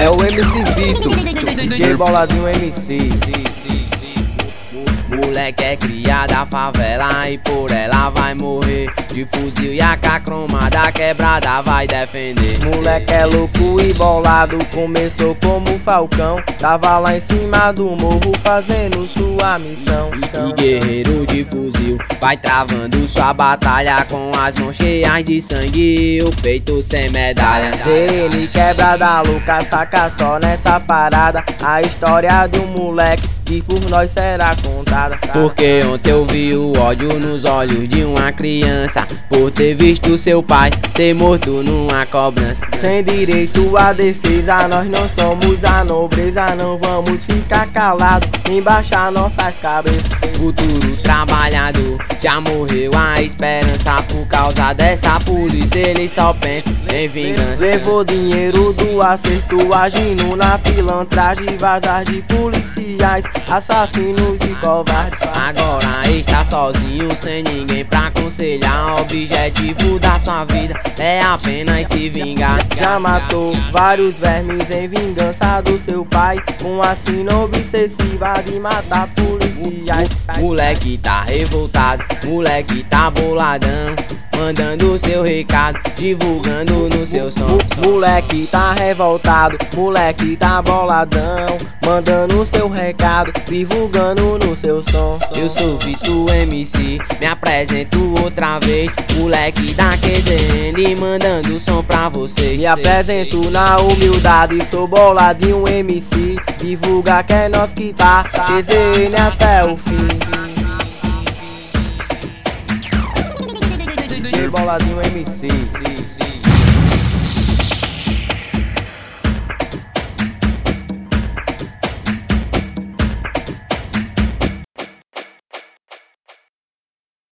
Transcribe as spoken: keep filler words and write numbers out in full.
É o M C Zito, D J Boladinho M C. Moleque é cria da favela e por ela vai morrer. De fuzil e A K cromada quebrada vai defender. Moleque é louco e bolado, começou como falcão. Tava lá em cima do morro fazendo sua missão. E guerreiro de fuzil vai travando sua batalha com as mãos cheias de sangue e o peito sem medalha. Se ele quebra da louca, saca só nessa parada a história do moleque que por nós será contada. Porque ontem eu vi o ódio nos olhos de uma criança por ter visto seu pai ser morto numa cobrança. Sem direito à defesa, nós não somos a nobreza. Não vamos ficar calados, embaixar nossas cabeças. Futuro trabalhador, já morreu a esperança. Por causa dessa polícia ele só pensa em vingança. Levou dinheiro do acerto, agindo na pilantragem. Vazar de policiais, assassinos e covardes. Agora está sozinho, sem ninguém pra aconselhar. O objetivo da sua vida é apenas se vingar. Já matou vários vermes em vingança do seu pai, com a sina obsessiva de matar policiais. Moleque tá revoltado, moleque tá boladão, mandando seu recado, divulgando no seu som. Moleque tá revoltado, moleque tá boladão, mandando seu recado, divulgando no seu som. Eu sou Vito M C, me apresento outra vez. Moleque da Q Z N, mandando som pra vocês. Me apresento na humildade, sou Boladinho M C. Divulga que é nós que tá, Q Z N até o fim. D J Boladinho M C.